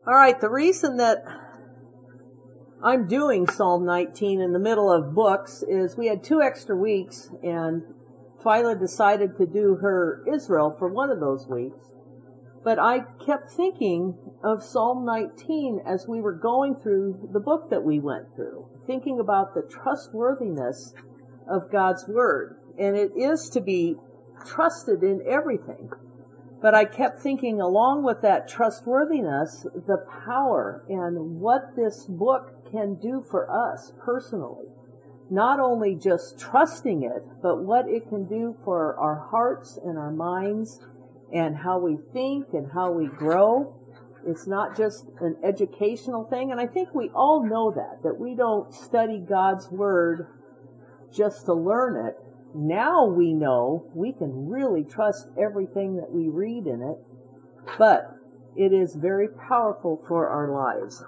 All right, the reason that I'm doing Psalm 19 in the middle of books is we had 2 extra weeks, and Twyla decided to do her Israel for one of those weeks. But I kept thinking of Psalm 19 as we were going through the book that we went through, thinking about the trustworthiness of God's Word. And it is to be trusted in everything. But I kept thinking, along with that trustworthiness, the power and what this book can do for us personally. Not only just trusting it, but what it can do for our hearts and our minds and how we think and how we grow. It's not just an educational thing. And I think we all know that we don't study God's Word just to learn it. Now we know we can really trust everything that we read in it, but it is very powerful for our lives.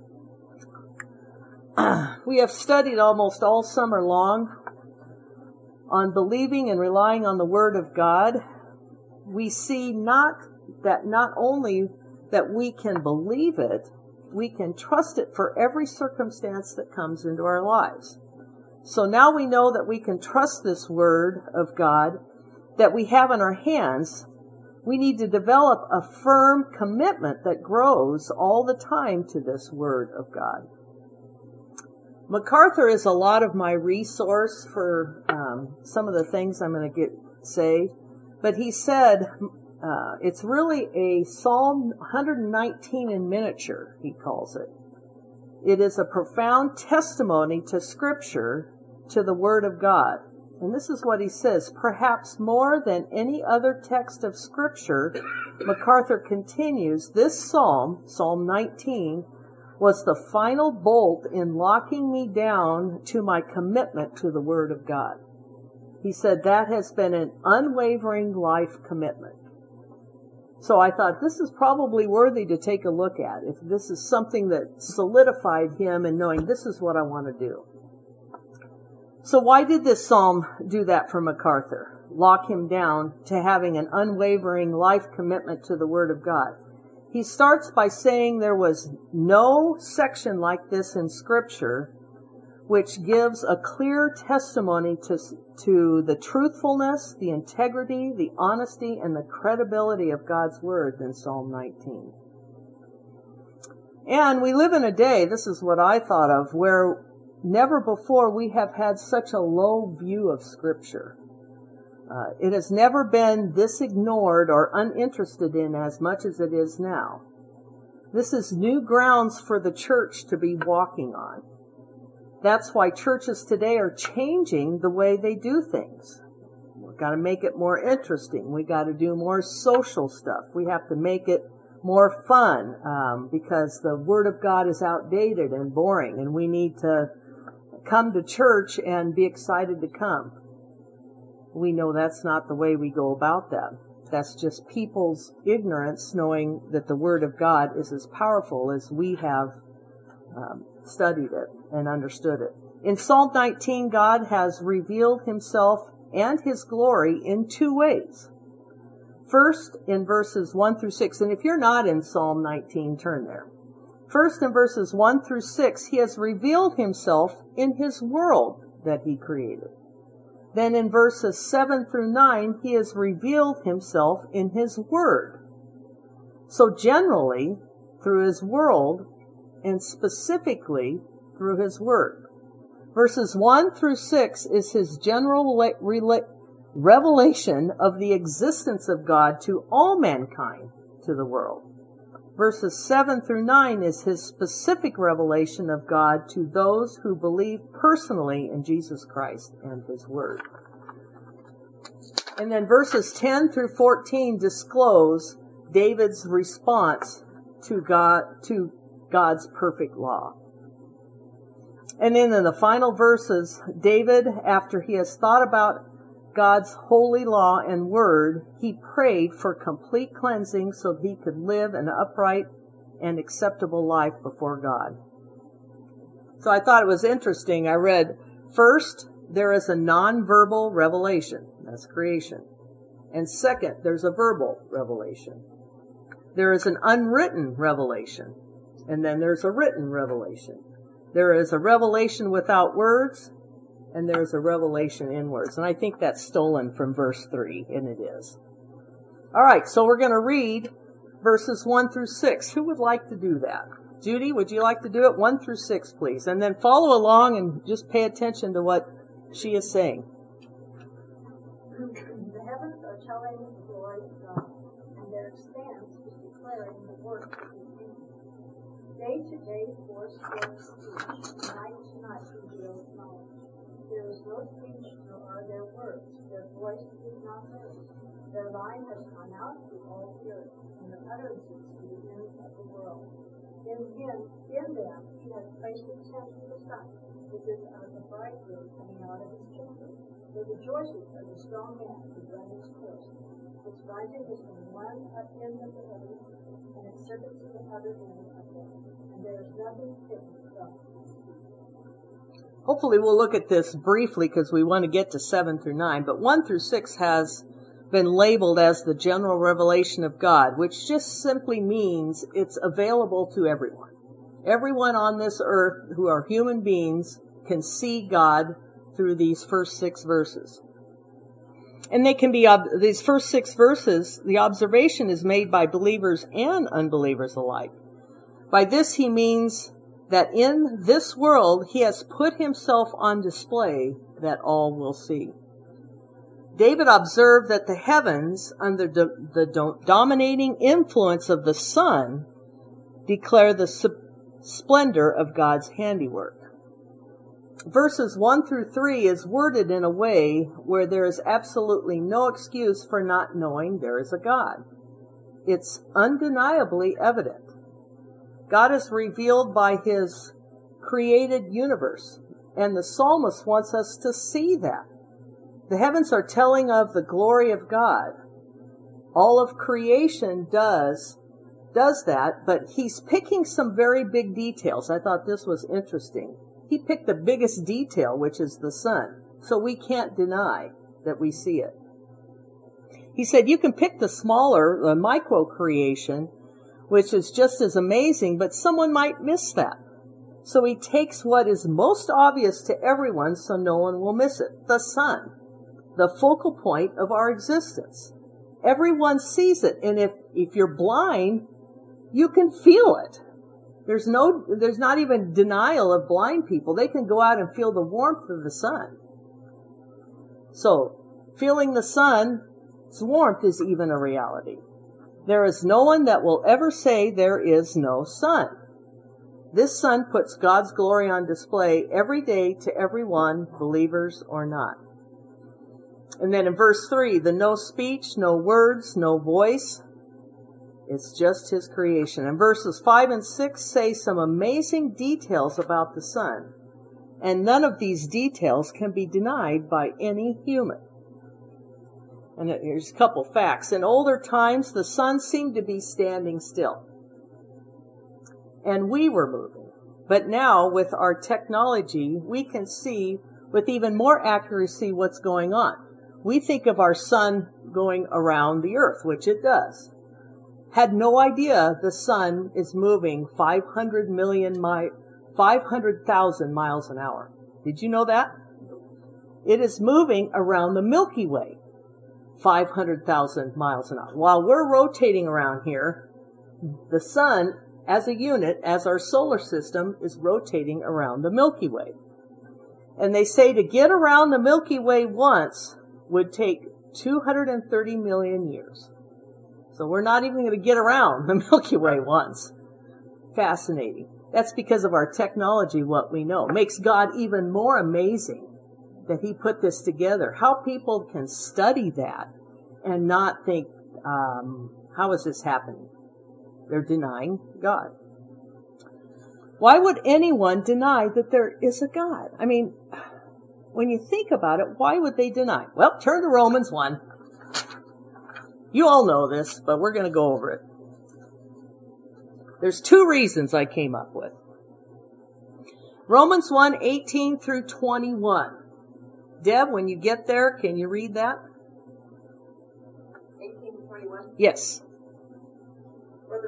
We have studied almost all summer long on believing and relying on the Word of God. We see not only that we can believe it, we can trust it for every circumstance that comes into our lives. So now we know that we can trust this Word of God that we have in our hands. We need to develop a firm commitment that grows all the time to this Word of God. MacArthur is a lot of my resource for some of the things I'm going to say. But he said it's really a Psalm 119 in miniature, he calls it. It is a profound testimony to Scripture, to the Word of God. And this is what he says: perhaps more than any other text of Scripture, MacArthur continues, this Psalm, Psalm 19, was the final bolt in locking me down to my commitment to the Word of God. He said that has been an unwavering life commitment. So I thought this is probably worthy to take a look at, if this is something that solidified him in knowing this is what I want to do. So why did this psalm do that for MacArthur? Lock him down to having an unwavering life commitment to the Word of God. He starts by saying there was no section like this in Scripture which gives a clear testimony to the truthfulness, the integrity, the honesty, and the credibility of God's Word than Psalm 19. And we live in a day, this is what I thought of, where never before we have had such a low view of Scripture. It has never been this ignored or uninterested in as much as it is now. This is new grounds for the church to be walking on. That's why churches today are changing the way they do things. We've got to make it more interesting. We've got to do more social stuff. We have to make it more fun because the Word of God is outdated and boring, and we need to come to church and be excited to come. We know that's not the way we go about that. That's just people's ignorance, knowing that the Word of God is as powerful as we have studied it and understood it. In Psalm 19, God has revealed Himself and His glory in 2 ways. First, in verses 1 through 6, and if you're not in Psalm 19, turn there. First, in verses 1 through 6, He has revealed Himself in His world that He created. Then in verses 7 through 9, He has revealed Himself in His Word. So generally, through His world, and specifically through His Word. Verses 1 through 6 is His general revelation of the existence of God to all mankind, to the world. Verses 7 through 9 is His specific revelation of God to those who believe personally in Jesus Christ and His Word. And then verses 10 through 14 disclose David's response to God's perfect law. And then in the final verses, David, after he has thought about God's holy law and word, he prayed for complete cleansing so that he could live an upright and acceptable life before God. So I thought it was interesting. I read, first, there is a nonverbal revelation. That's creation. And second, there's a verbal revelation. There is an unwritten revelation. and then there's a written revelation. There is a revelation without words, and there's a revelation in words. And I think that's stolen from verse 3, and it is. All right, so we're going to read verses 1 through 6. Who would like to do that? Judy, would you like to do it? 1 through 6, please. And then follow along and just pay attention to what she is saying. The heavens are telling the glory of God, and their expanse is declaring the work of his hands. Day to day force works speech, night to night reveals knowledge. There is no speech, nor are there words. Their voice is not heard. Their line has gone out through all the earth, and their utterances to the ends of the world. In them he has placed a tent for the sun, which is as a bridegroom coming out of his chamber. The rejoicing of the strong man who runs his course. Its rising is from one end of the heavens, and its circuit to the other end of them. And there is nothing hidden from it. Hopefully we'll look at this briefly because we want to get to 7 through 9, but 1 through 6 has been labeled as the general revelation of God, which just simply means it's available to everyone. Everyone on this earth who are human beings can see God through these first 6 verses. And they can be, these first 6 verses, the observation is made by believers and unbelievers alike. By this he means that in this world he has put himself on display that all will see. David observed that the heavens, under the dominating influence of the sun, declare the splendor of God's handiwork. Verses 1 through 3 is worded in a way where there is absolutely no excuse for not knowing there is a God. It's undeniably evident. God is revealed by his created universe, and the psalmist wants us to see that. The heavens are telling of the glory of God. All of creation does that, but he's picking some very big details. I thought this was interesting. He picked the biggest detail, which is the sun, so we can't deny that we see it. He said you can pick the smaller, the micro creation, which is just as amazing, but someone might miss that. So he takes what is most obvious to everyone so no one will miss it, the sun. The focal point of our existence. Everyone sees it, and if you're blind, you can feel it. There's not even denial of blind people. They can go out and feel the warmth of the sun. So, feeling the sun's warmth is even a reality. There is no one that will ever say there is no sun. This sun puts God's glory on display every day to everyone, believers or not. And then in verse 3, the no speech, no words, no voice. It's just his creation. And verses 5 and 6 say some amazing details about the sun. And none of these details can be denied by any human. And here's a couple facts. In older times, the sun seemed to be standing still. And we were moving. But now, with our technology, we can see with even more accuracy what's going on. We think of our sun going around the earth, which it does. Had no idea the sun is moving 500,000 miles an hour. Did you know that? It is moving around the Milky Way, 500,000 miles an hour. While we're rotating around here, the sun as a unit, as our solar system, is rotating around the Milky Way. And they say to get around the Milky Way once would take 230 million years. So we're not even going to get around the Milky Way once. Fascinating. That's because of our technology, what we know. Makes God even more amazing that he put this together. How people can study that and not think, how is this happening? They're denying God. Why would anyone deny that there is a God? I mean, when you think about it, why would they deny? Well, turn to Romans 1. You all know this, but we're going to go over it. There's 2 reasons I came up with. Romans 1, 18 through 21. Deb, when you get there, can you read that? 18 to 21? Yes. For the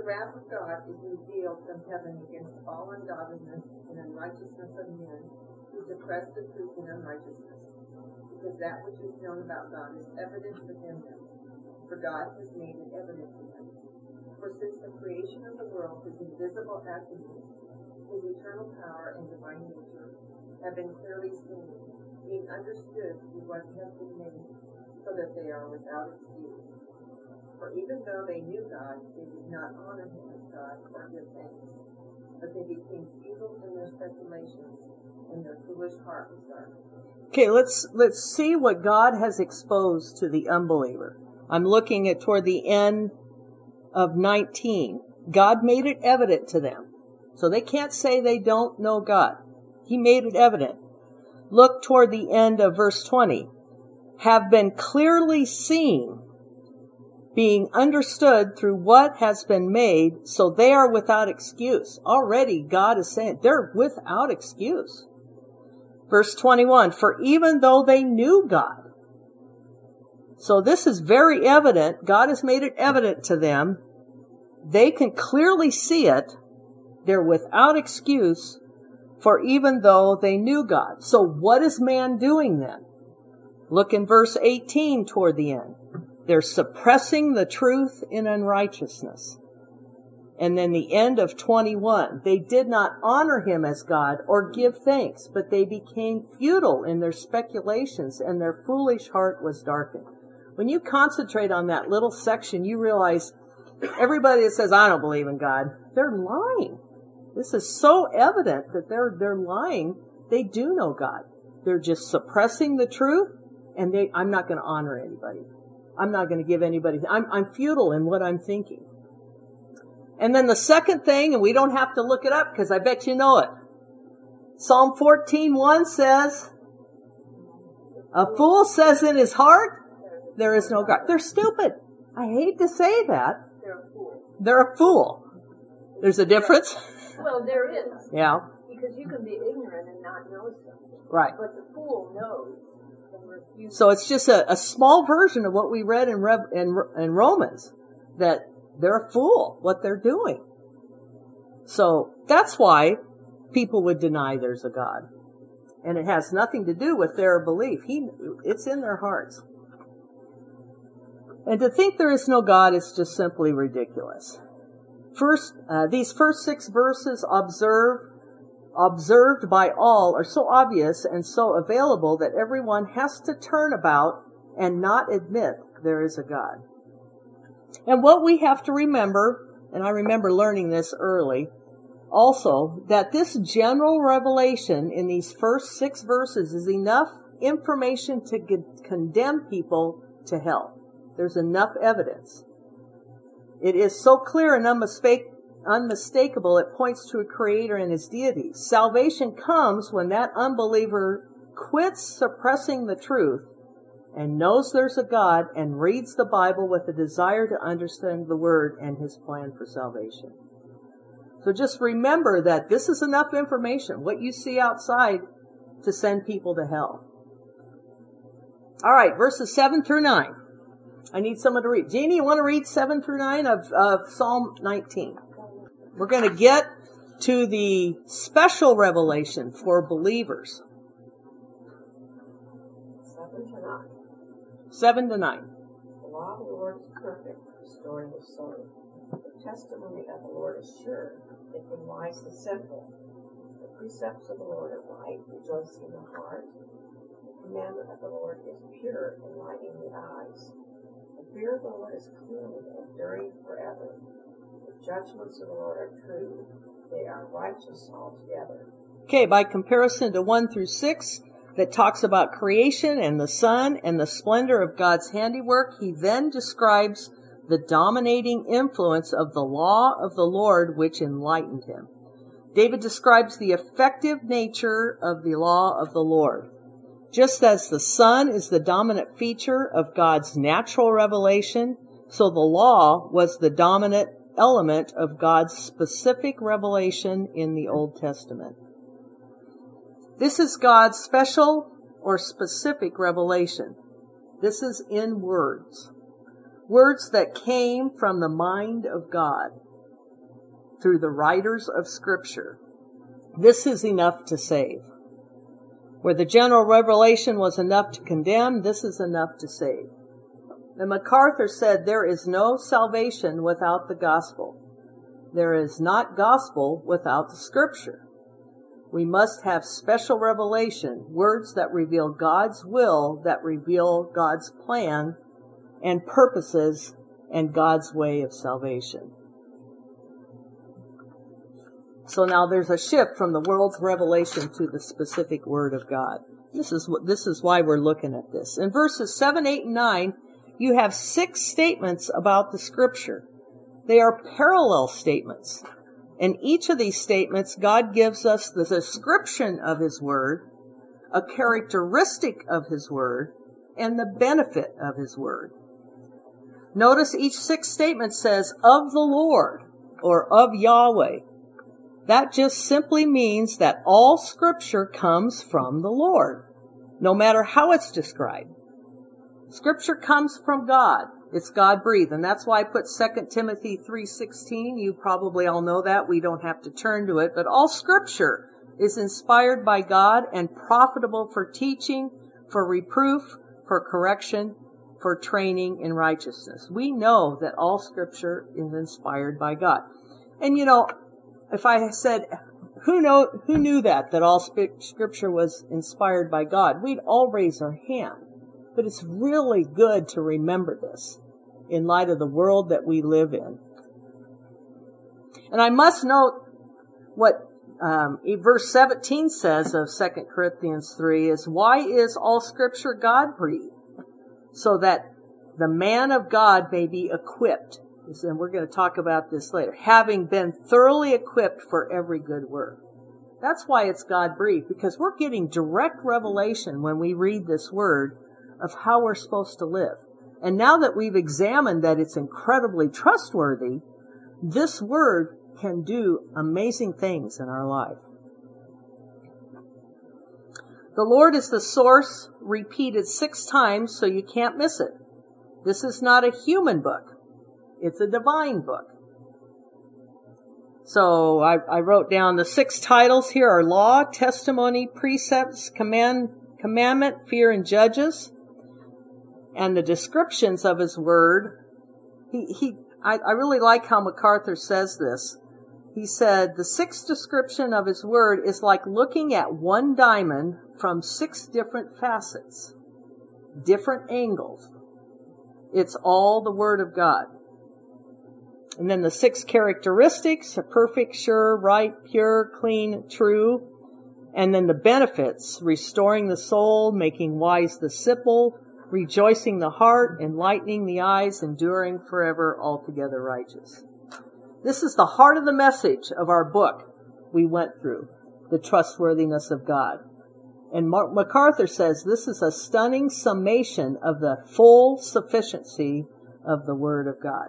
the wrath of God is revealed from heaven against all ungodliness and unrighteousness of men who suppress the truth in unrighteousness, because that which is known about God is evident within them, for God has made it evident to them. For since the creation of the world, his invisible attributes, his eternal power and divine nature, have been clearly seen, being understood through what has been made, so that they are without excuse. For even though they knew God, they did not honor him as God or give thanks, but they became futile in their speculations, and their foolish heart was darkened. Okay, let's see what God has exposed to the unbeliever. I'm looking at toward the end of 19. God made it evident to them. So they can't say they don't know God. He made it evident. Look toward the end of verse 20. Have been clearly seen, being understood through what has been made, so they are without excuse. Already God is saying they're without excuse. Verse 21, for even though they knew God. So this is very evident. God has made it evident to them. They can clearly see it. They're without excuse, for even though they knew God. So what is man doing then? Look in verse 18 toward the end. They're suppressing the truth in unrighteousness. And then the end of 21, they did not honor him as God or give thanks, but they became futile in their speculations, and their foolish heart was darkened. When you concentrate on that little section, you realize everybody that says, I don't believe in God, they're lying. This is so evident that they're lying. They do know God. They're just suppressing the truth, and I'm not going to honor anybody. I'm not going to give anybody. I'm futile in what I'm thinking. And then the second thing, and we don't have to look it up because I bet you know it. Psalm 14:1 says, a fool says in his heart, there is no God. They're stupid. I hate to say that. They're a fool. They're a fool. There's a difference. Well, there is. Yeah. Because you can be ignorant and not know something. Right. But the fool knows and refuses. So it's just a small version of what we read in Romans, that they're a fool, what they're doing. So that's why people would deny there's a God. And it has nothing to do with their belief. It's in their hearts. And to think there is no God is just simply ridiculous. These first 6 verses observed by all are so obvious and so available that everyone has to turn about and not admit there is a God. And what we have to remember, and I remember learning this early, also, that this general revelation in these first 6 verses is enough information to condemn people to hell. There's enough evidence. It is so clear and unmistakable, it points to a creator and his deity. Salvation comes when that unbeliever quits suppressing the truth and knows there's a God and reads the Bible with a desire to understand the Word and his plan for salvation. So just remember that this is enough information, what you see outside, to send people to hell. All right, verses 7 through 9. I need someone to read. Jeannie, you want to read 7 through 9 of Psalm 19? We're going to get to the special revelation for believers. 7 to 9. 7 to 9. The law of the Lord is perfect, restoring the soul. The testimony of the Lord is sure, making wise the simple. The precepts of the Lord are right, rejoicing the heart. The commandment of the Lord is pure, enlightening the eyes. The fear of the Lord is clean, enduring forever. The judgments of the Lord are true. They are righteous altogether. Okay, by comparison to 1 through 6, that talks about creation and the sun and the splendor of God's handiwork, he then describes the dominating influence of the law of the Lord which enlightened him. David describes the effective nature of the law of the Lord. Just as the sun is the dominant feature of God's natural revelation, so the law was the dominant element of God's specific revelation in the Old Testament. This is God's special or specific revelation. This is in words. Words that came from the mind of God. through the writers of Scripture. This is enough to save. Where the general revelation was enough to condemn, this is enough to save. And MacArthur said, there is no salvation without the gospel. There is not gospel without the Scripture. We must have special revelation, words that reveal God's will, that reveal God's plan and purposes and God's way of salvation. So now there's a shift from the world's revelation to the specific Word of God. This is why we're looking at this. In verses 7, 8, and 9, you have 6 statements about the Scripture. They are parallel statements. In each of these statements, God gives us the description of His Word, a characteristic of His Word, and the benefit of His Word. Notice each 6 statement says, of the Lord, or of Yahweh. That just simply means that all Scripture comes from the Lord, no matter how it's described. Scripture comes from God. It's God-breathed, and that's why I put 2 Timothy 3:16. You probably all know that. We don't have to turn to it. But all Scripture is inspired by God and profitable for teaching, for reproof, for correction, for training in righteousness. We know that all Scripture is inspired by God. And you know, if I said, who knew that all Scripture was inspired by God, we'd all raise our hand. But it's really good to remember this in light of the world that we live in. And I must note what verse 17 says of 2 Corinthians 3 is, why is all Scripture God-breathed? So that the man of God may be equipped. And we're going to talk about this later. Having been thoroughly equipped for every good work. That's why it's God-breathed, because we're getting direct revelation when we read this word of how we're supposed to live. And now that we've examined that it's incredibly trustworthy, this word can do amazing things in our life. The Lord is the source, repeated 6 times, so you can't miss it. This is not a human book. It's a divine book. So I wrote down the 6 titles here are law, testimony, precepts, commandment, fear, and judges. And the descriptions of His Word, I really like how MacArthur says this. He said, the 6th description of His Word is like looking at one diamond from 6 different facets, different angles. It's all the Word of God. And then the 6 characteristics are perfect, sure, right, pure, clean, true. And then the benefits, restoring the soul, making wise the simple, rejoicing the heart, enlightening the eyes, enduring forever, altogether righteous. This is the heart of the message of our book we went through, the trustworthiness of God. And MacArthur says this is a stunning summation of the full sufficiency of the Word of God.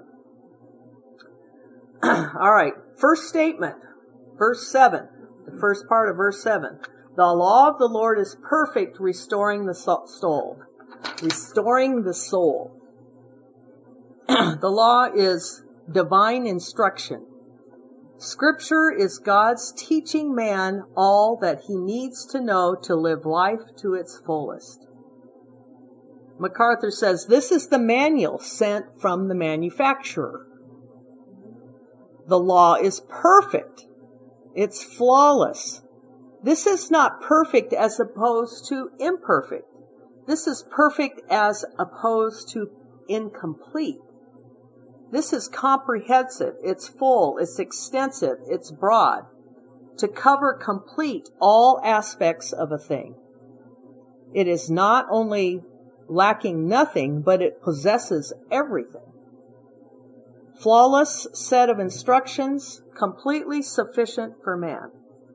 All right, first statement, verse 7, the first part of verse 7. The law of the Lord is perfect, restoring the soul. Restoring the soul. The law is divine instruction. Scripture is God's teaching man all that he needs to know to live life to its fullest. MacArthur says this is the manual sent from the manufacturer. The law is perfect. It's flawless. This is not perfect as opposed to imperfect. This is perfect as opposed to incomplete. This is comprehensive, it's full, it's extensive, it's broad, to cover complete all aspects of a thing. It is not only lacking nothing, but it possesses everything. Flawless set of instructions, completely sufficient for man.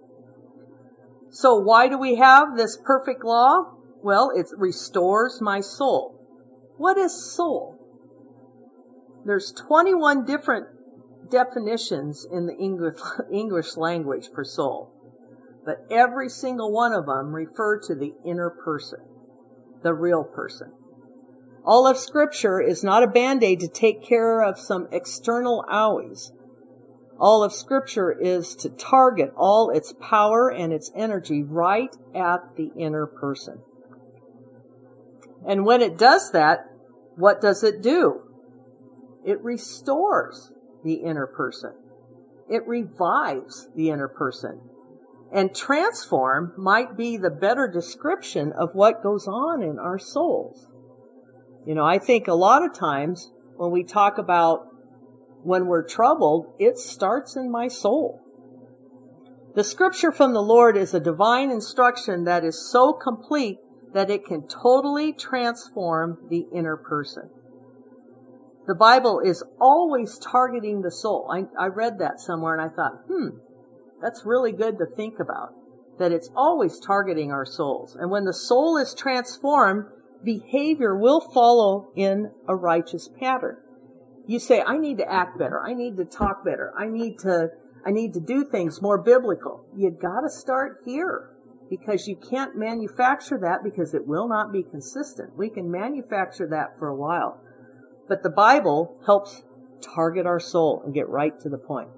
So why do we have this perfect law? Well, it restores my soul. What is soul? There's 21 different definitions in the English language for soul, but every single one of them refer to the inner person, the real person. All of Scripture is not a Band-Aid to take care of some external owies. All of Scripture is to target all its power and its energy right at the inner person. And when it does that, what does it do? It restores the inner person. It revives the inner person. And transform might be the better description of what goes on in our souls. You know, I think a lot of times when we talk about when we're troubled, it starts in my soul. The scripture from the Lord is a divine instruction that is so complete that it can totally transform the inner person. The Bible is always targeting the soul. I read that somewhere and I thought, that's really good to think about, that it's always targeting our souls. And when the soul is transformed, behavior will follow in a righteous pattern. You say, I need to act better. I need to talk better. I need to do things more biblical. You gotta start here, because you can't manufacture that, because it will not be consistent. We can manufacture that for a while, but the Bible helps target our soul and get right to the point.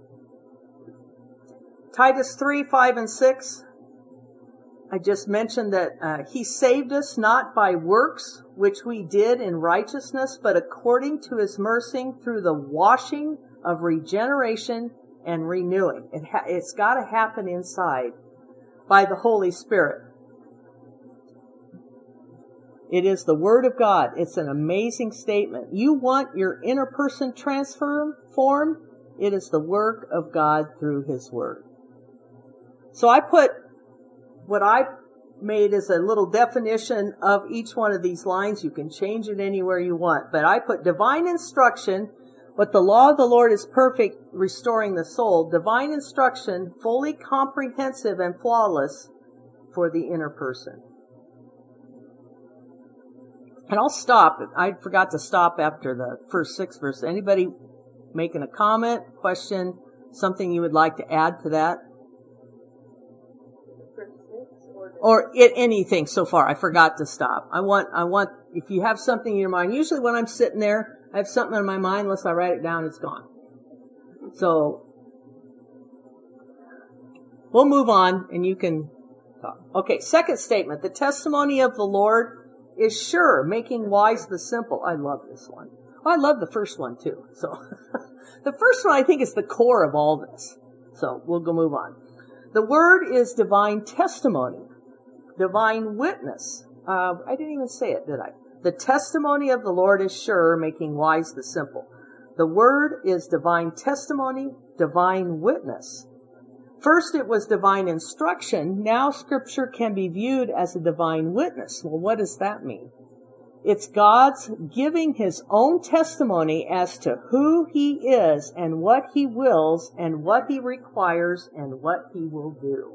Titus 3, 5, and 6. I just mentioned that he saved us not by works which we did in righteousness, but according to his mercy through the washing of regeneration and renewing. It's got to happen inside by the Holy Spirit. It is the Word of God. It's an amazing statement. You want your inner person transformed? It is the work of God through his Word. So I put what I made is a little definition of each one of these lines. You can change it anywhere you want. But I put divine instruction, but the law of the Lord is perfect, restoring the soul. Divine instruction, fully comprehensive and flawless for the inner person. And I'll stop. I forgot to stop after the first 6 verses. Anybody making a comment, question, something you would like to add to that? Or anything so far. I forgot to stop. I want, if you have something in your mind, usually when I'm sitting there, I have something in my mind, unless I write it down, it's gone. So, we'll move on and you can talk. Okay, second statement. The testimony of the Lord is sure, making wise the simple. I love this one. Oh, I love the first one too. So, the first one I think is the core of all this. So, we'll go move on. The word is divine testimony. Divine witness. I didn't even say it, did I? The testimony of the Lord is sure, making wise the simple. The word is divine testimony, divine witness. First it was divine instruction. Now Scripture can be viewed as a divine witness. Well, what does that mean? It's God's giving his own testimony as to who he is and what he wills and what he requires and what he will do.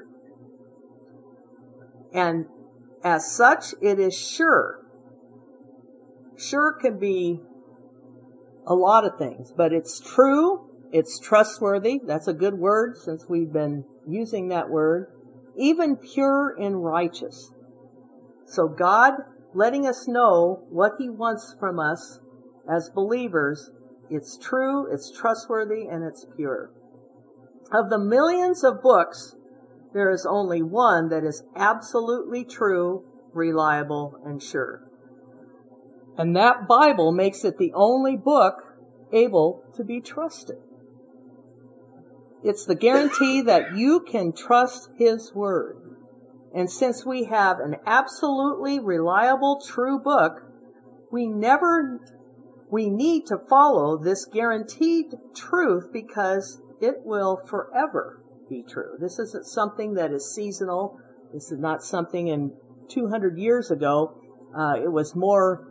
And as such, it is sure. Sure can be a lot of things, but it's true, it's trustworthy. That's a good word since we've been using that word. Even pure and righteous. So God letting us know what he wants from us as believers, it's true, it's trustworthy, and it's pure. Of the millions of books, there is only one that is absolutely true, reliable, and sure. And that Bible makes it the only book able to be trusted. It's the guarantee that you can trust his word. And since we have an absolutely reliable, true book, we need to follow this guaranteed truth because it will forever be true. This isn't something that is seasonal. This is not something in 200 years ago. It was more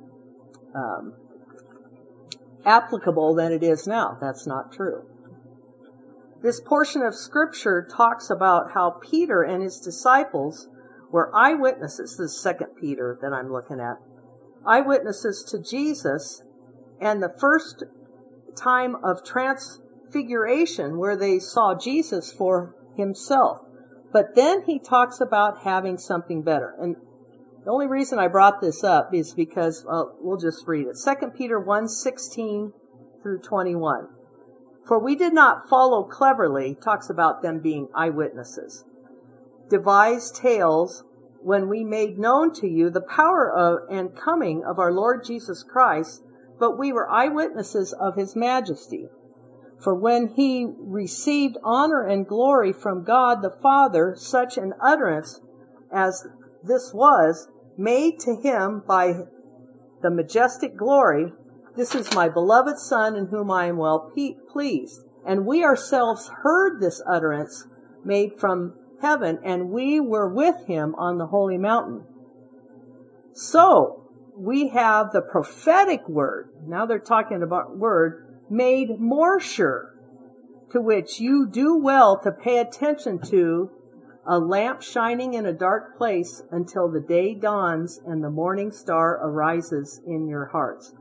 applicable than it is now. That's not true. This portion of Scripture talks about how Peter and his disciples were eyewitnesses. This is 2 Peter that I'm looking at. Eyewitnesses to Jesus and the first time of transfiguration where they saw Jesus for himself. But then he talks about having something better. And the only reason I brought this up is because, we'll just read it. 2 Peter 1:16 through 21. For we did not follow cleverly, talks about them being eyewitnesses, devised tales when we made known to you the power of and coming of our Lord Jesus Christ, but we were eyewitnesses of his majesty. For when he received honor and glory from God the Father, such an utterance as this was made to him by the majestic glory, "This is my beloved Son in whom I am well pleased." And we ourselves heard this utterance made from heaven, and we were with him on the holy mountain. So we have the prophetic word, now they're talking about word, made more sure, to which you do well to pay attention to, a lamp shining in a dark place until the day dawns and the morning star arises in your hearts.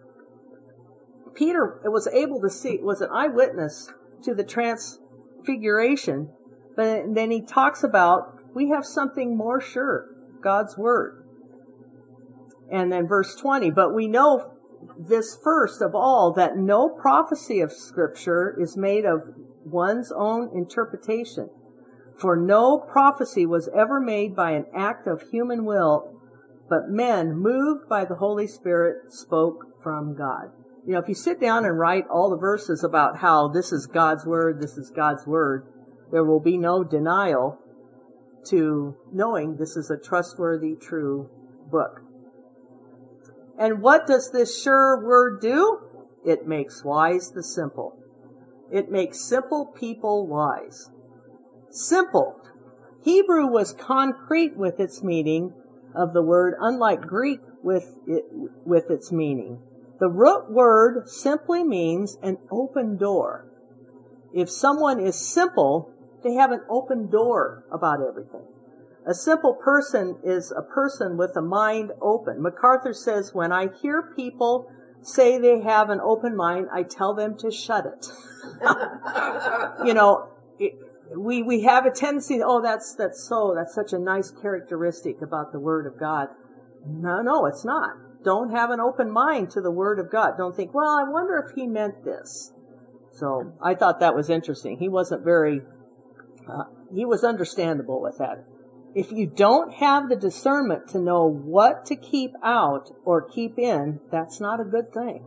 Peter was able to see, was an eyewitness to the transfiguration, but then he talks about, we have something more sure, God's word. And then verse 20, but we know this first of all, that no prophecy of Scripture is made of one's own interpretation. For no prophecy was ever made by an act of human will, but men, moved by the Holy Spirit, spoke from God. You know, if you sit down and write all the verses about how this is God's word, this is God's word, there will be no denial to knowing this is a trustworthy, true book. And what does this sure word do? It makes wise the simple. It makes simple people wise. Simple. Hebrew was concrete with its meaning of the word, unlike Greek with its meaning. The root word simply means an open door. If someone is simple, they have an open door about everything. A simple person is a person with a mind open. MacArthur says, when I hear people say they have an open mind, I tell them to shut it. You know, we have a tendency, that's such a nice characteristic about the Word of God. No, it's not. Don't have an open mind to the Word of God. Don't think, well, I wonder if he meant this. So I thought that was interesting. He wasn't he was understandable with that. If you don't have the discernment to know what to keep out or keep in, that's not a good thing.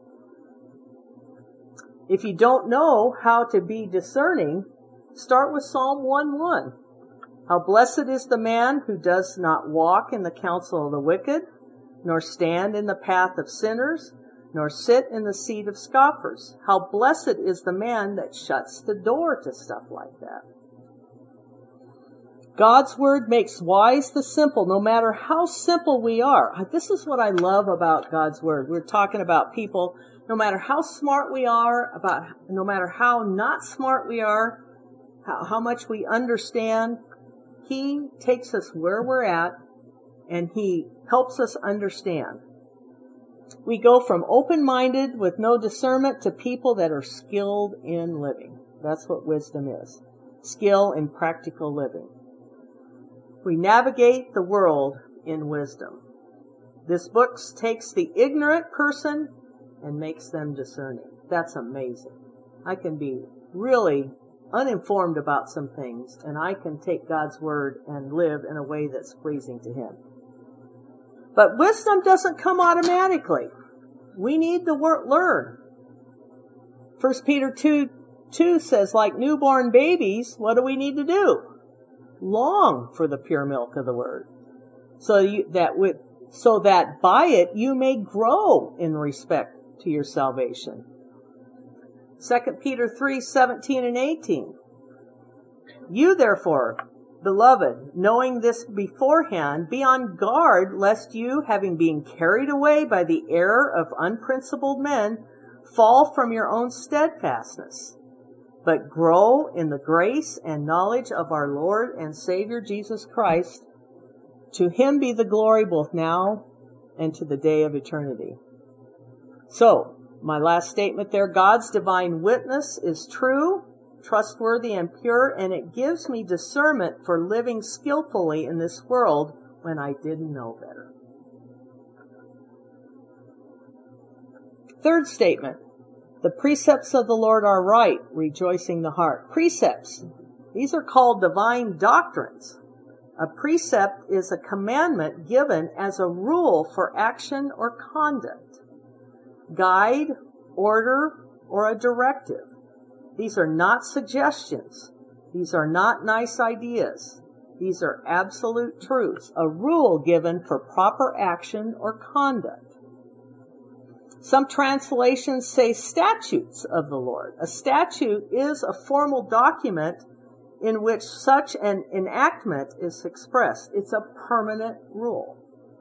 If you don't know how to be discerning, start with Psalm 1:1. How blessed is the man who does not walk in the counsel of the wicked, nor stand in the path of sinners, nor sit in the seat of scoffers. How blessed is the man that shuts the door to stuff like that. God's word makes wise the simple, no matter how simple we are. This is what I love about God's word. We're talking about people, no matter how smart we are, no matter how not smart we are, how much we understand, he takes us where we're at and he helps us understand. We go from open-minded with no discernment to people that are skilled in living. That's what wisdom is. Skill in practical living. We navigate the world in wisdom. This book takes the ignorant person and makes them discerning. That's amazing. I can be really uninformed about some things, and I can take God's word and live in a way that's pleasing to him. But wisdom doesn't come automatically. We need to learn. 1 Peter 2:2 says, like newborn babies, what do we need to do? Long for the pure milk of the word, so that by it you may grow in respect to your salvation. 2 Peter 3:17 and 18. You therefore, beloved, knowing this beforehand, be on guard lest you, having been carried away by the error of unprincipled men, fall from your own steadfastness, but grow in the grace and knowledge of our Lord and Savior Jesus Christ. To him be the glory both now and to the day of eternity. So, my last statement there, God's divine witness is true, trustworthy, and pure, and it gives me discernment for living skillfully in this world when I didn't know better. Third statement, The precepts of the Lord are right, rejoicing the heart. Precepts. These are called divine doctrines. A precept is a commandment given as a rule for action or conduct, guide, order, or a directive. These are not suggestions. These are not nice ideas. These are absolute truths, a rule given for proper action or conduct. Some translations say statutes of the Lord. A statute is a formal document in which such an enactment is expressed. It's a permanent rule.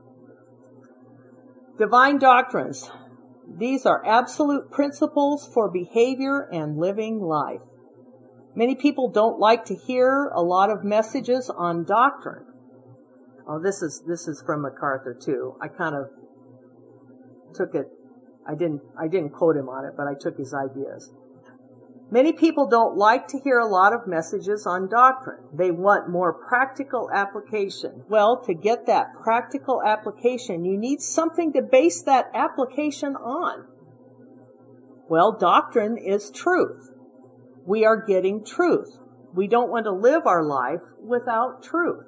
Divine doctrines. These are absolute principles for behavior and living life. Many people don't like to hear a lot of messages on doctrine. Oh, this is from MacArthur too. I kind of took it. I didn't quote him on it, but I took his ideas. Many people don't like to hear a lot of messages on doctrine. They want more practical application. Well, to get that practical application, you need something to base that application on. Well, doctrine is truth. We are getting truth. We don't want to live our life without truth.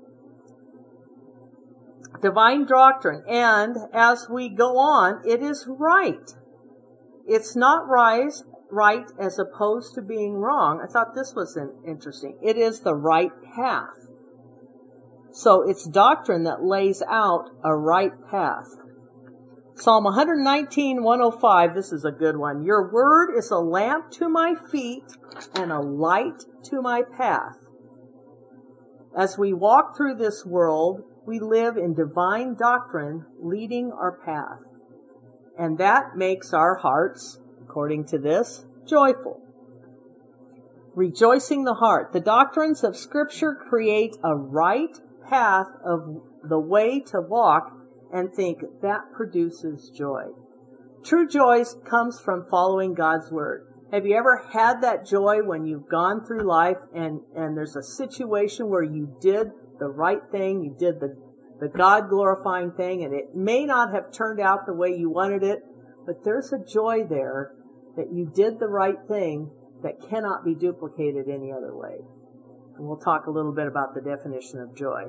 Divine doctrine, and as we go on, it is right. It's not right as opposed to being wrong. I thought this was interesting. It is the right path. So it's doctrine that lays out a right path. Psalm 119, 105, this is a good one. Your word is a lamp to my feet and a light to my path. As we walk through this world, we live in divine doctrine leading our path. And that makes our hearts, according to this, joyful. Rejoicing the heart. The doctrines of Scripture create a right path of the way to walk and think that produces joy. True joy comes from following God's Word. Have you ever had that joy when you've gone through life and there's a situation where you did the right thing, you did the God-glorifying thing, and it may not have turned out the way you wanted it, but there's a joy there that you did the right thing that cannot be duplicated any other way. And we'll talk a little bit about the definition of joy.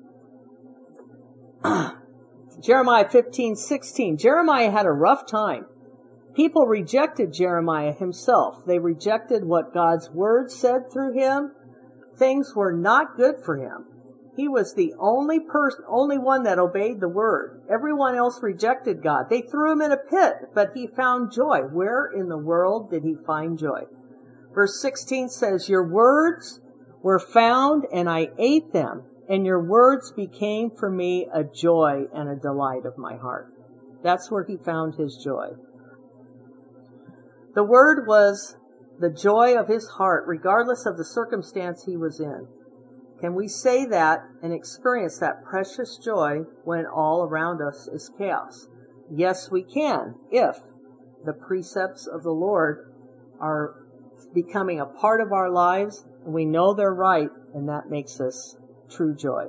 Jeremiah 15:16. Jeremiah had a rough time. People rejected Jeremiah himself. They rejected what God's word said through him. Things were not good for him. He was the only one that obeyed the word. Everyone else rejected God. They threw him in a pit, but he found joy. Where in the world did he find joy? Verse 16 says, your words were found and I ate them, and your words became for me a joy and a delight of my heart. That's where he found his joy. The word was the joy of his heart, regardless of the circumstance he was in. Can we say that and experience that precious joy when all around us is chaos? Yes, we can, if the precepts of the Lord are becoming a part of our lives, and we know they're right, and that makes us true joy.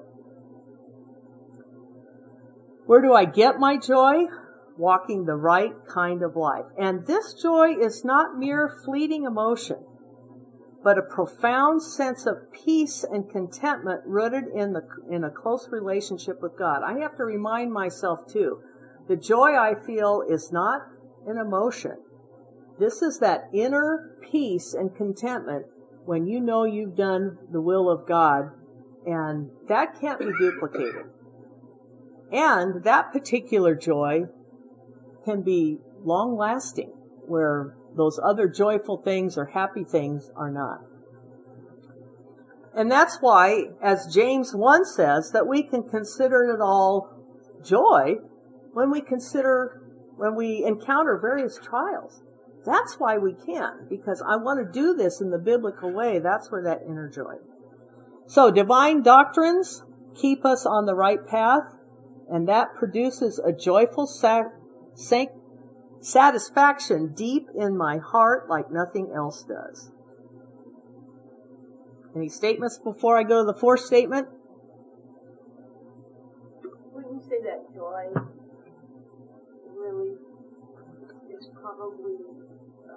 Where do I get my joy? Walking the right kind of life. And this joy is not mere fleeting emotion, but a profound sense of peace and contentment rooted in a close relationship with God. I have to remind myself too, the joy I feel is not an emotion. This is that inner peace and contentment when you know you've done the will of God, and that can't be duplicated. And that particular joy can be long-lasting, where those other joyful things or happy things are not. And that's why, as James 1 says, that we can consider it all joy when we encounter various trials. That's why we can, because I want to do this in the biblical way. That's where that inner joy. So divine doctrines keep us on the right path, and that produces a joyful satisfaction deep in my heart like nothing else does. Any statements before I go to the fourth statement? Wouldn't you say that joy really is probably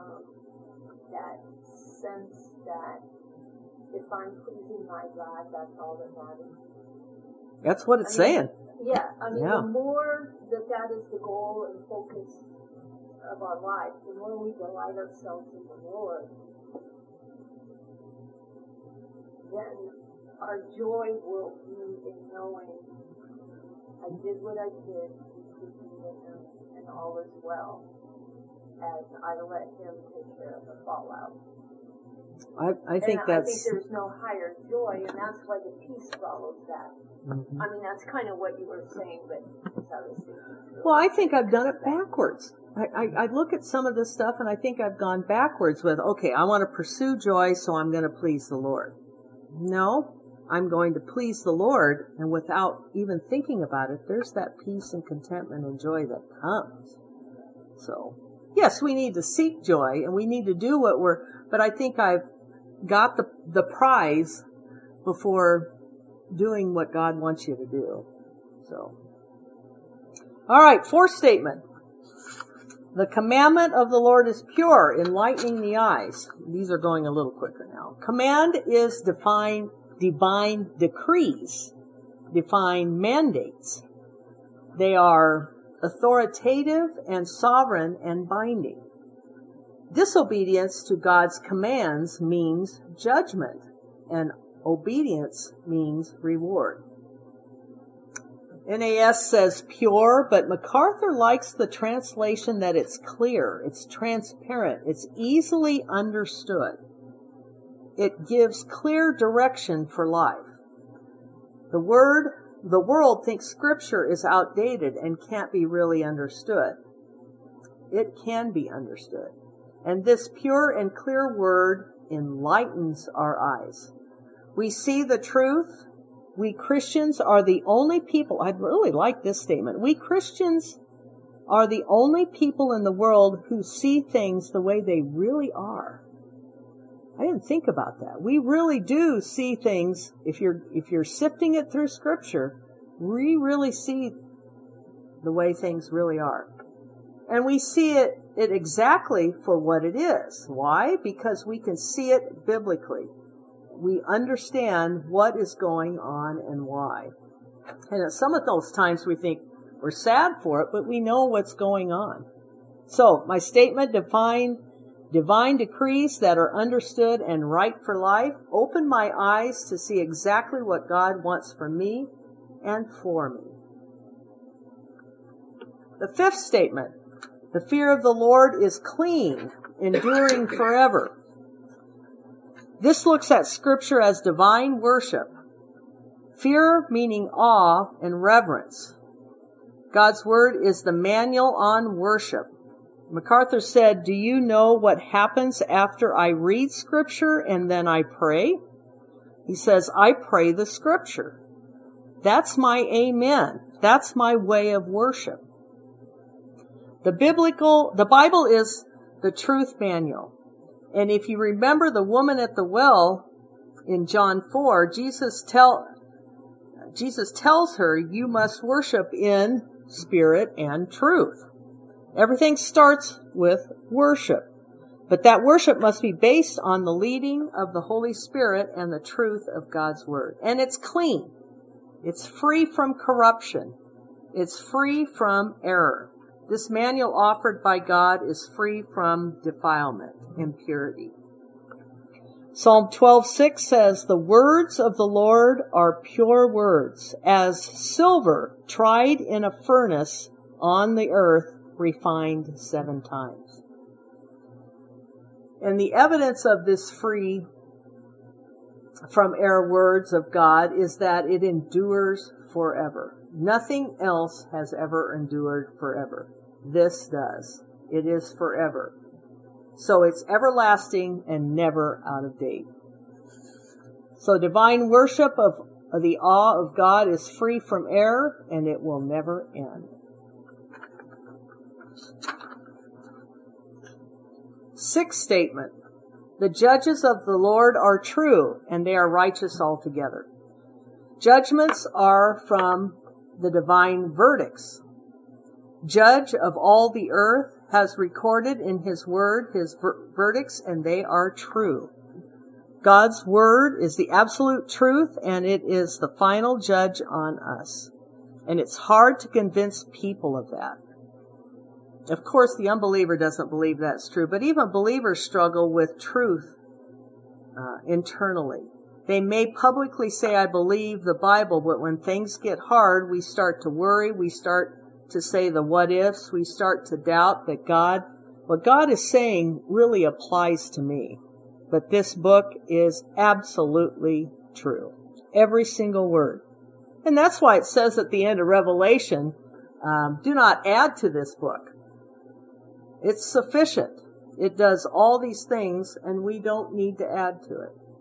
that sense that if I'm pleasing my God, that's all that matters. That's what it's saying. Yeah, Yeah. The more that is the goal and focus of our life, the more we delight ourselves in the Lord, then our joy will be in knowing I did what I did to please Him, and all is well, as I let Him take care of the fallout. I think I think there's no higher joy, and that's why the peace follows that. Mm-hmm. That's kind of what you were saying, but that's how I see it. Well, I think I've done it backwards. I look at some of this stuff and I think I've gone backwards with, okay, I want to pursue joy, so I'm going to please the Lord. No, I'm going to please the Lord, and without even thinking about it, there's that peace and contentment and joy that comes. So, yes, we need to seek joy and we need to do but I think I've got the prize before doing what God wants you to do. So, all right, fourth statement. The commandment of the Lord is pure, enlightening the eyes. These are going a little quicker now. Command is divine decrees, divine mandates. They are authoritative and sovereign and binding. Disobedience to God's commands means judgment, and obedience means reward. NAS says pure, but MacArthur likes the translation that it's clear, it's transparent, it's easily understood. It gives clear direction for life. The world thinks Scripture is outdated and can't be really understood. It can be understood. And this pure and clear word enlightens our eyes. We see the truth. We Christians are the only people, I really like this statement, we Christians are the only people in the world who see things the way they really are. I didn't think about that. We really do see things, if you're sifting it through Scripture, we really see the way things really are. And we see it exactly for what it is. Why? Because we can see it biblically. We understand what is going on and why. And at some of those times we think we're sad for it, but we know what's going on. So, my statement, divine decrees that are understood and right for life, open my eyes to see exactly what God wants for me and for me. The fifth statement, the fear of the Lord is clean, enduring forever. This looks at Scripture as divine worship. Fear meaning awe and reverence. God's Word is the manual on worship. MacArthur said, do you know what happens after I read Scripture and then I pray? He says, I pray the Scripture. That's my amen. That's my way of worship. The Bible is the truth manual. And if you remember the woman at the well in John 4, Jesus tells her, you must worship in spirit and truth. Everything starts with worship. But that worship must be based on the leading of the Holy Spirit and the truth of God's Word. And it's clean. It's free from corruption. It's free from error. This manual offered by God is free from defilement, impurity. Psalm 12:6 says, the words of the Lord are pure words, as silver tried in a furnace on the earth, refined 7 times. And the evidence of this free from error words of God is that it endures forever. Nothing else has ever endured forever. This does. It is forever. So it's everlasting and never out of date. So divine worship of the awe of God is free from error, and it will never end. Sixth statement. The judges of the Lord are true, and they are righteous altogether. Judgments are from the divine verdicts. Judge of all the earth, has recorded in His Word His verdicts, and they are true. God's Word is the absolute truth, and it is the final judge on us. And it's hard to convince people of that. Of course, the unbeliever doesn't believe that's true, but even believers struggle with truth internally. They may publicly say, I believe the Bible, but when things get hard, we start to worry, we start to say the what ifs, we start to doubt that what God is saying really applies to me. But this book is absolutely true. Every single word. And that's why it says at the end of Revelation, do not add to this book. It's sufficient. It does all these things, and we don't need to add to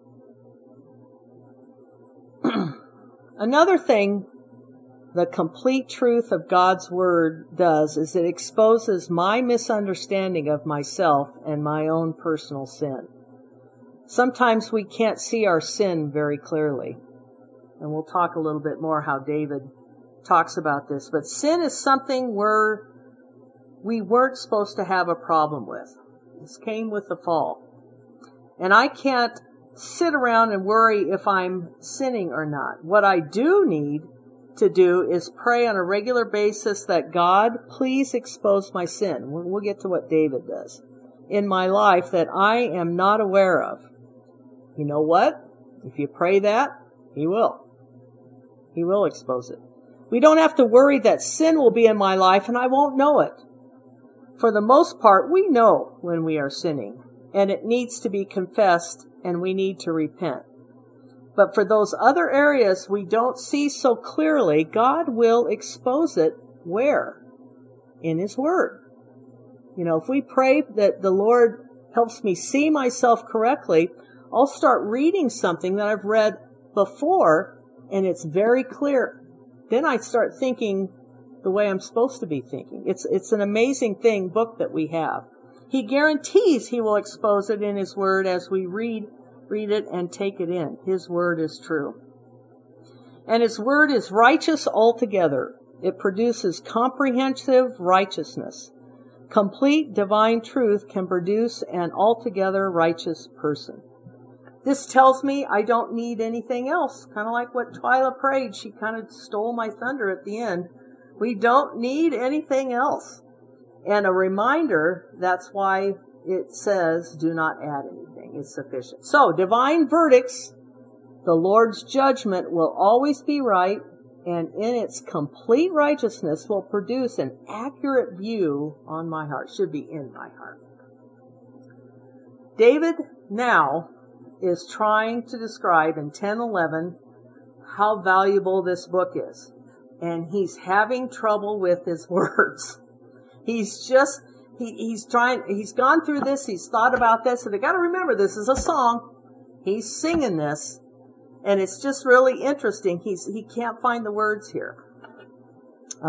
it. Another thing the complete truth of God's Word does is it exposes my misunderstanding of myself and my own personal sin. Sometimes we can't see our sin very clearly. And we'll talk a little bit more how David talks about this. But sin is something we weren't supposed to have a problem with. This came with the fall. And I can't sit around and worry if I'm sinning or not. What I do need to do is pray on a regular basis that God, please expose my sin. We'll get to what David does in my life that I am not aware of. You know what? If you pray that, He will. He will expose it. We don't have to worry that sin will be in my life and I won't know it. For the most part, we know when we are sinning, and it needs to be confessed, and we need to repent. But for those other areas we don't see so clearly, God will expose it where? In His Word. You know, if we pray that the Lord helps me see myself correctly, I'll start reading something that I've read before, and it's very clear. Then I start thinking the way I'm supposed to be thinking. It's an amazing book that we have. He guarantees He will expose it in His Word as we read it and take it in. His Word is true. And His Word is righteous altogether. It produces comprehensive righteousness. Complete divine truth can produce an altogether righteous person. This tells me I don't need anything else. Kind of like what Twyla prayed. She kind of stole my thunder at the end. We don't need anything else. And a reminder, that's why it says, do not add anything. It's sufficient. So, divine verdicts, the Lord's judgment will always be right, and in its complete righteousness will produce an accurate view on my heart. Should be in my heart. David now is trying to describe in 10:11 how valuable this book is. And he's having trouble with his words. He's gone through this, he's thought about this, and they got to remember this is a song. He's singing this, and it's just really interesting. He can't find the words here. You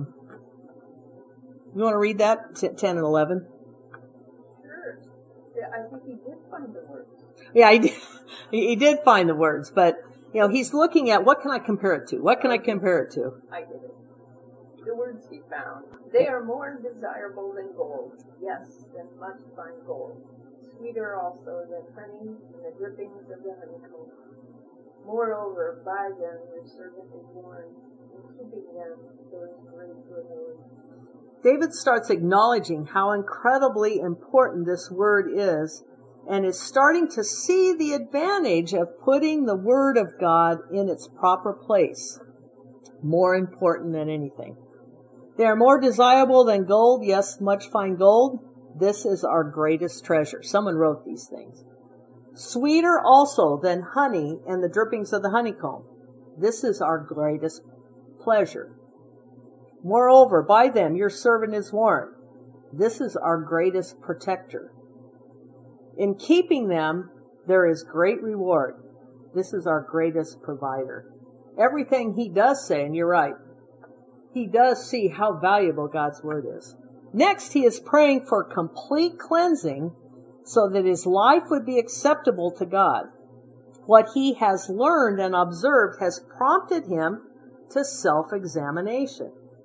want to read that, 10 and 11? Sure. Yeah, I think he did find the words. Yeah, he did find the words, but you know, he's looking at what can I compare it to? What can I compare it to? I get it. The words he found. They are more desirable than gold, yes, than much fine gold. Sweeter also than honey and the drippings of the honeycomb. Moreover, by them your servant is warned, in keeping them there is great reward. David starts acknowledging how incredibly important this word is, and is starting to see the advantage of putting the Word of God in its proper place. More important than anything. They are more desirable than gold, yes, much fine gold. This is our greatest treasure. Someone wrote these things. Sweeter also than honey and the drippings of the honeycomb. This is our greatest pleasure. Moreover, by them your servant is warned. This is our greatest protector. In keeping them, there is great reward. This is our greatest provider. Everything he does say, and you're right, he does see how valuable God's Word is. Next, he is praying for complete cleansing so that his life would be acceptable to God. What he has learned and observed has prompted him to self-examination.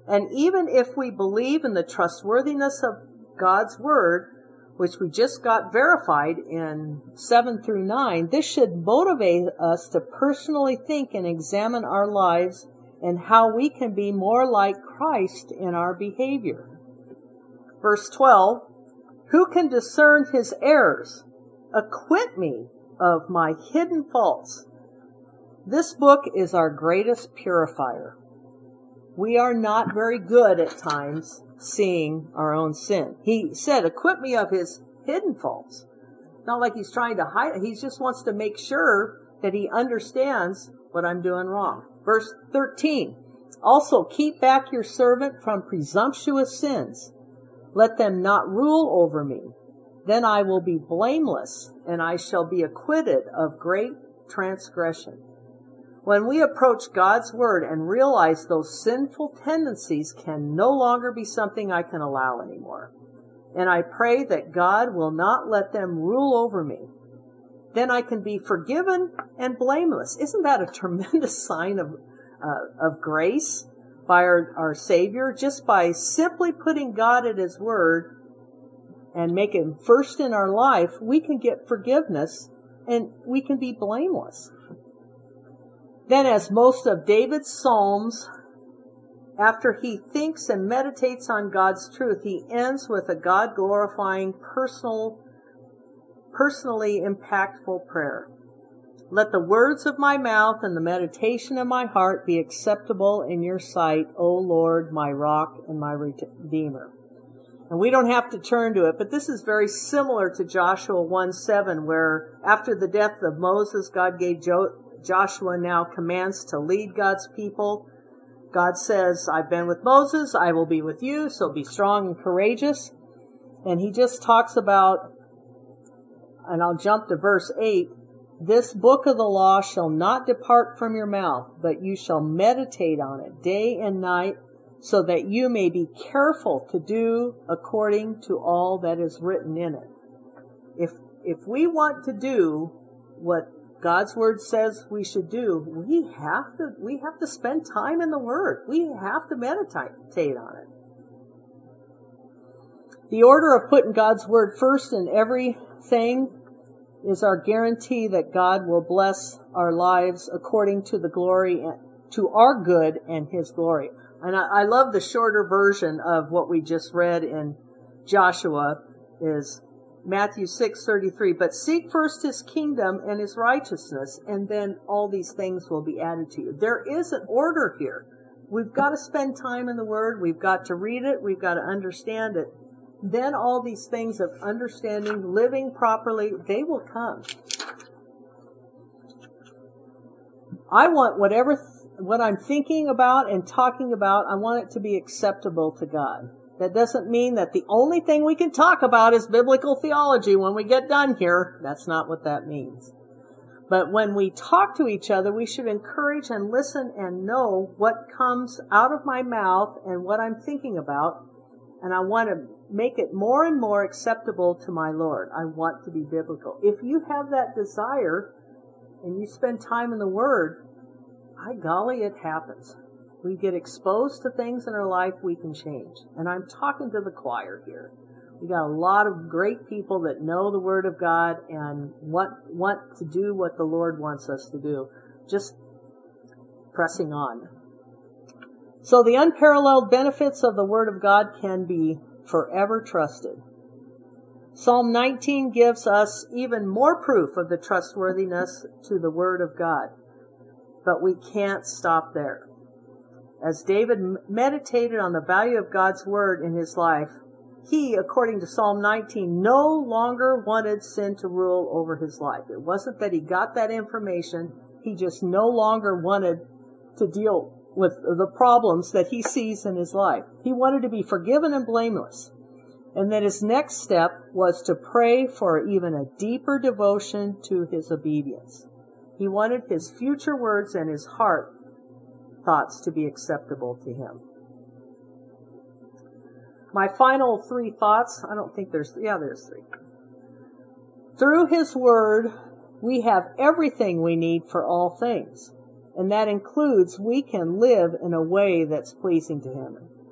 And even if we believe in the trustworthiness of God's Word, which we just got verified in 7 through 9, this should motivate us to personally think and examine our lives and how we can be more like Christ in our behavior. Verse 12, who can discern his errors? Acquit me of my hidden faults. This book is our greatest purifier. We are not very good at times seeing our own sin. He said, acquit me of his hidden faults. Not like he's trying to hide it. He just wants to make sure that he understands what I'm doing wrong. Verse 13, also keep back your servant from presumptuous sins. Let them not rule over me. Then I will be blameless, and I shall be acquitted of great transgression. When we approach God's Word and realize those sinful tendencies can no longer be something I can allow anymore, and I pray that God will not let them rule over me, then I can be forgiven and blameless. Isn't that a tremendous sign of grace by our Savior? Just by simply putting God at His Word and make Him first in our life, we can get forgiveness and we can be blameless. Then, as most of David's Psalms, after he thinks and meditates on God's truth, he ends with a God-glorifying, personally impactful prayer. Let the words of my mouth and the meditation of my heart be acceptable in your sight, O Lord, my rock and my redeemer. And we don't have to turn to it, but this is very similar to Joshua 1:7, where after the death of Moses, God gave Joshua now commands to lead God's people. God says, I've been with Moses, I will be with you, so be strong and courageous. And he just talks about, and I'll jump to verse 8, this book of the law shall not depart from your mouth, but you shall meditate on it day and night, so that you may be careful to do according to all that is written in it. If we want to do what God's Word says we should do, we have to spend time in the Word. We have to meditate on it. The order of putting God's Word first in everything is our guarantee that God will bless our lives according to the glory, to our good and His glory. And I love the shorter version of what we just read in Joshua is Matthew 6:33, but seek first His kingdom and His righteousness, and then all these things will be added to you. There is an order here. We've got to spend time in the Word. We've got to read it. We've got to understand it. Then all these things of understanding, living properly, they will come. I want what I'm thinking about and talking about, I want it to be acceptable to God. That doesn't mean that the only thing we can talk about is biblical theology when we get done here. That's not what that means. But when we talk to each other, we should encourage and listen and know what comes out of my mouth and what I'm thinking about. And I want to make it more and more acceptable to my Lord. I want to be biblical. If you have that desire and you spend time in the Word, by golly, it happens. We get exposed to things in our life we can change. And I'm talking to the choir here. We got a lot of great people that know the Word of God and want to do what the Lord wants us to do. Just pressing on. So the unparalleled benefits of the Word of God can be forever trusted. Psalm 19 gives us even more proof of the trustworthiness to the Word of God. But we can't stop there. As David meditated on the value of God's Word in his life, he, according to Psalm 19, no longer wanted sin to rule over his life. It wasn't that he got that information. He just no longer wanted to deal with the problems that he sees in his life. He wanted to be forgiven and blameless. And then his next step was to pray for even a deeper devotion to his obedience. He wanted his future words and his heart thoughts to be acceptable to him. My final three thoughts, there's three. Through his Word, we have everything we need for all things. And that includes we can live in a way that's pleasing to him.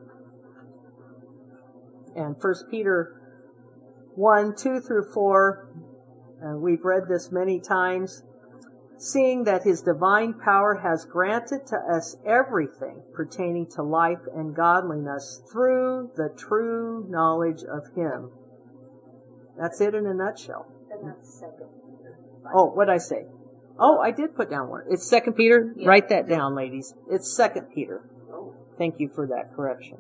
And 1 Peter 1, 2 through 4, we've read this many times. Seeing that his divine power has granted to us everything pertaining to life and godliness through the true knowledge of him. That's it in a nutshell. And that's second. Oh, what'd I say? Oh, I did put down one. It's 2 Peter. Yeah. Write that down, ladies. It's 2 Peter. Thank you for that correction.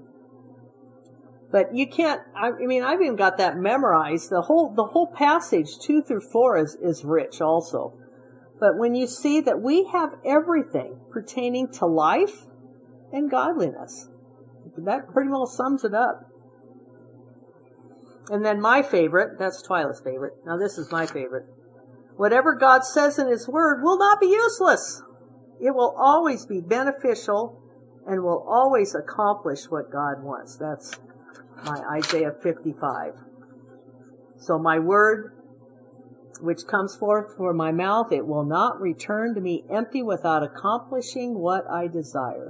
But you can't, I mean, I've even got that memorized. The whole passage, 2 through 4, is rich also. But when you see that we have everything pertaining to life and godliness, that pretty well sums it up. And then my favorite, that's Twyla's favorite. Now this is my favorite. Whatever God says in his word will not be useless. It will always be beneficial and will always accomplish what God wants. That's my Isaiah 55. So my word, which comes forth from my mouth, it will not return to me empty without accomplishing what I desire.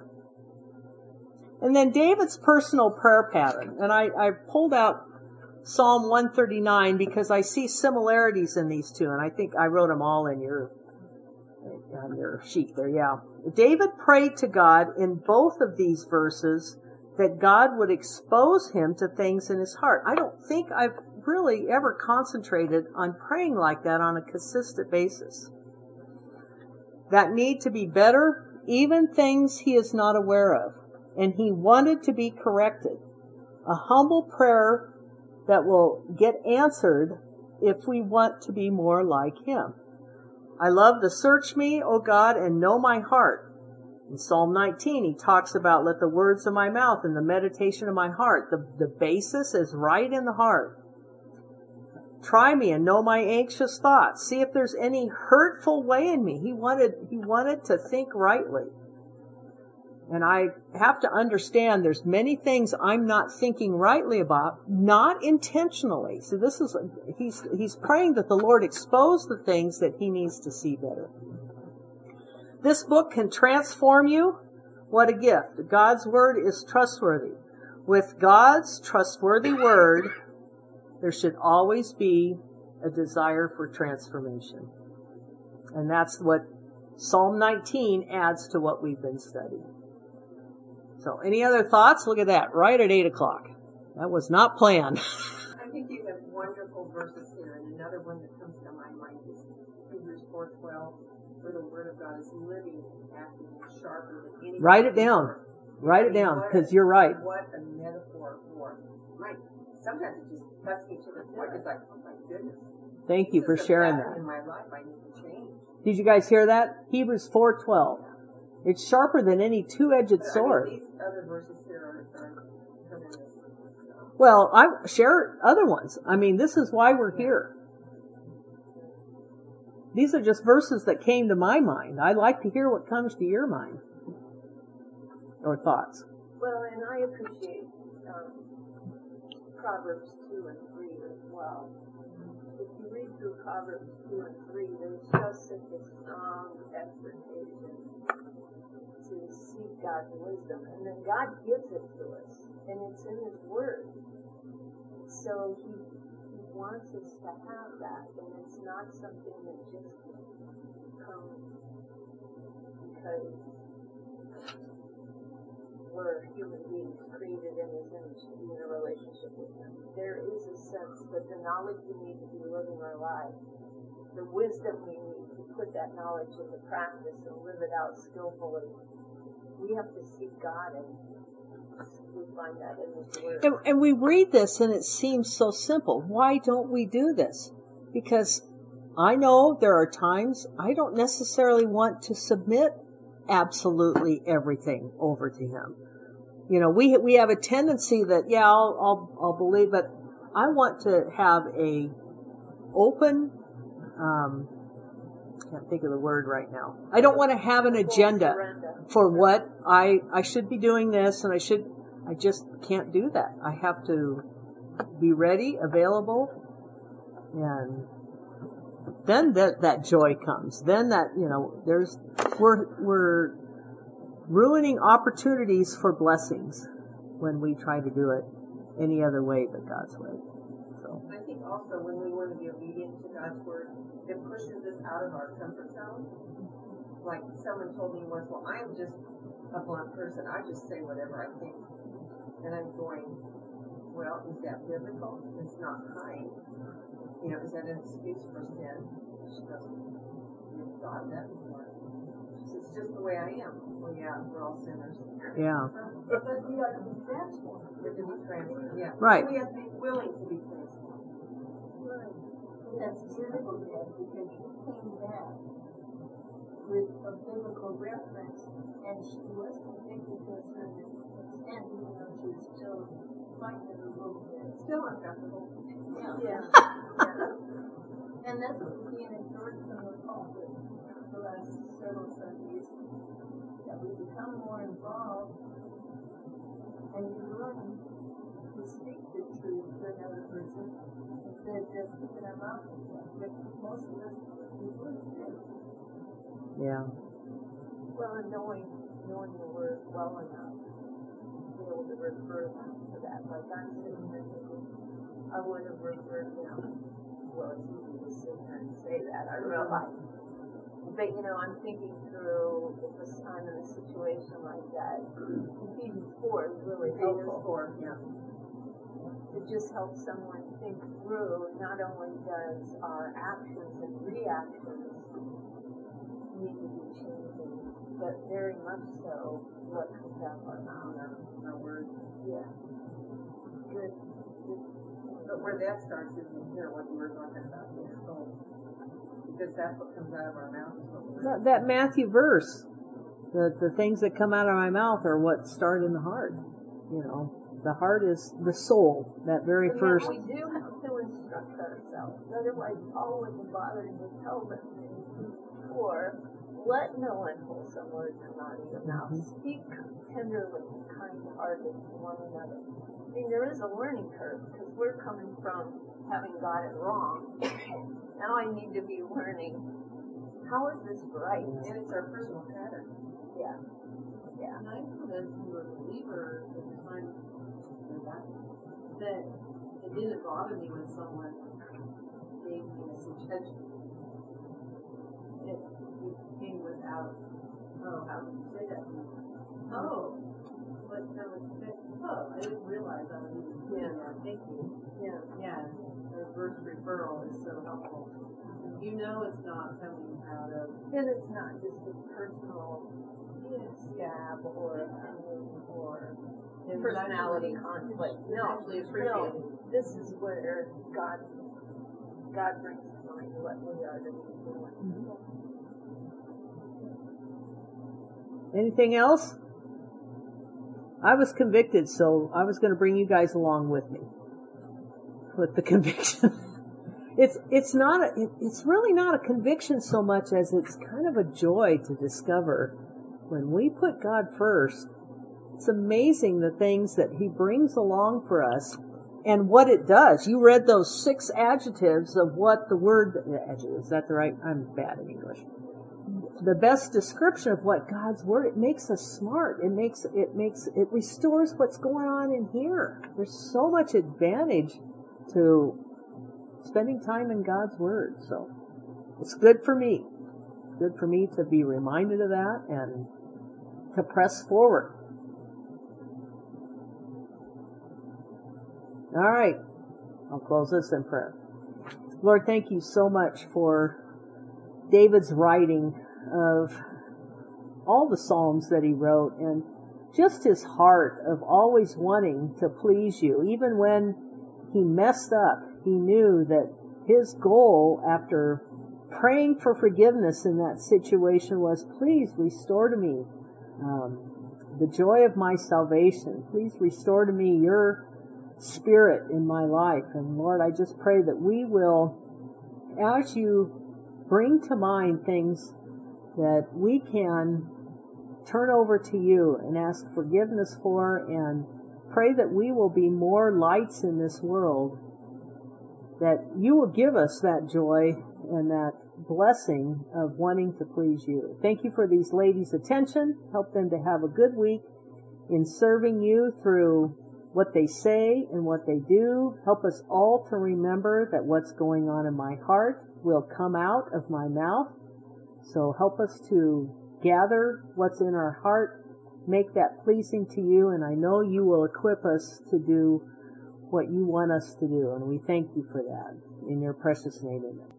And then David's personal prayer pattern. And I pulled out Psalm 139 because I see similarities in these two. And I think I wrote them all on your sheet there, yeah. David prayed to God in both of these verses that God would expose him to things in his heart. I don't think I've really ever concentrated on praying like that on a consistent basis. That need to be better, even things he is not aware of. And he wanted to be corrected. A humble prayer that will get answered if we want to be more like him. I love the search me, O God, and know my heart. In Psalm 19, he talks about let the words of my mouth and the meditation of my heart. The basis is right in the heart. Try me and know my anxious thoughts. See if there's any hurtful way in me. He wanted to think rightly. And I have to understand there's many things I'm not thinking rightly about, not intentionally. So this is, he's praying that the Lord expose the things that he needs to see better. This book can transform you. What a gift. God's word is trustworthy. With God's trustworthy word, there should always be a desire for transformation. And that's what Psalm 19 adds to what we've been studying. So, any other thoughts? Look at that, right at 8 o'clock. That was not planned. I think you have wonderful verses here, and another one that comes to my mind is Hebrews 4:12, where the Word of God is living, active, and sharper than any. Write it down. Write it down, because you're right. What a metaphor for life. Sometimes it just cuts me to the point. It's like, oh my goodness. Thank you for sharing that. In my life, I need to change. Did you guys hear that? Hebrews 4:12. It's sharper than any two-edged sword. These other verses here are tremendous. Well, I share other ones. I mean, this is why we're here. These are just verses that came to my mind. I'd like to hear what comes to your mind or thoughts. Well, and I appreciate Proverbs 2 and 3 as well. If you read through Proverbs 2 and 3, there's just such a strong exhortation to seek God's wisdom. And then God gives it to us, and it's in His Word. So He wants us to have that, and it's not something that just comes because we're human beings created in His image to be in a relationship with Him. There is a sense that the knowledge we need to be living our lives, the wisdom we need to put that knowledge into practice and live it out skillfully, we have to seek God, and we find that in His Word. And we read this and it seems so simple. Why don't we do this? Because I know there are times I don't necessarily want to submit absolutely everything over to Him. You know, we have a tendency that, yeah, I'll believe, but I want to have a open, can't think of the word right now. I don't want to have an agenda for what I should be doing this, and I just can't do that. I have to be ready, available, and then that joy comes. Then that, you know, we're ruining opportunities for blessings when we try to do it. any other way but God's way. So I think also when we want to be obedient to God's word, it pushes us out of our comfort zone. Like someone told me once, well, I am just a blunt person. I just say whatever I think. And I'm going, well, is that biblical? It's not kind. You know, is that an excuse for sin? She goes, you've thought of that before. She says, it's just the way I am. Well, yeah, we're all sinners. yeah, But we are to be transformed. We're to be transformed. Yeah. Right. We have to be willing to be transformed. Right. That's beautiful, Dad, because you came back with a biblical reference, and she was convicted to a certain extent, even though she was still fighting it a little bit. Still uncomfortable. Yeah. And that's what we're being encouraged from the pulpit the last several Sundays, that we become more involved and you learn to speak the truth to another person instead of just keeping our mouth shut, which most of us would do. yeah, Well, and knowing the word well enough to be able to refer them to that. Like I'm sitting here thinking, I would have referred them. Well, it's easy to sit here and say that, I realize. But, you know, I'm thinking through if I'm in a situation like that. Ephesians 4 is really helpful. Yeah. It just helps someone think through, not only does our actions and reactions need to be changing, but very much so what comes out of our mouth. Our words. Yeah. Good. But where that starts is in here, what you were talking about, in your soul. Because that's what comes out of our mouth. that Matthew verse, the things that come out of my mouth are what start in the heart. You know, the heart is the soul. That very But first. we do have to instruct ourselves. Otherwise, Paul wouldn't bother to tell them before. Let no unwholesome word come out of your mouth. Speak tenderly and kind-hearted to one another. I mean, there is a learning curve because we're coming from having got it wrong. Now I need to be learning, how is this right? And it's our personal pattern. Yeah. Yeah. And I know that you were a believer at the time that it didn't bother me when someone gave me a suggestion. It came without, oh, how would you say that? Oh, what that would say? Oh, I didn't realize I was even doing that. Thank you. Yeah. Yeah, the reverse referral is so helpful. You know it's not coming out of And it's not just a personal scab or personality conflict. No, actually appreciated. no. This is where God brings to mind what we are to be doing. Anything else? I was convicted, so I was going to bring you guys along with me with the conviction. It's really not a conviction so much as it's kind of a joy to discover when we put God first. It's amazing the things that He brings along for us and what it does. You read those 6 adjectives of what the word, is that the right? I'm bad in English. The best description of what God's word, it makes us smart. It restores what's going on in here. There's so much advantage to spending time in God's word. So it's good for me. Good for me to be reminded of that and to press forward. All right. I'll close this in prayer. Lord, thank you so much for David's writing of all the Psalms that he wrote and just his heart of always wanting to please you. Even when he messed up, he knew that his goal after praying for forgiveness in that situation was, please restore to me the joy of my salvation. Please restore to me your Spirit in my life. And Lord, I just pray that we will, as you bring to mind things that we can turn over to you and ask forgiveness for, and pray that we will be more lights in this world, that you will give us that joy and that blessing of wanting to please you. Thank you for these ladies' attention. Help them to have a good week in serving you through what they say and what they do. Help us all to remember that what's going on in my heart will come out of my mouth. So help us to gather what's in our heart, make that pleasing to you, and I know you will equip us to do what you want us to do, and we thank you for that. In your precious name, amen.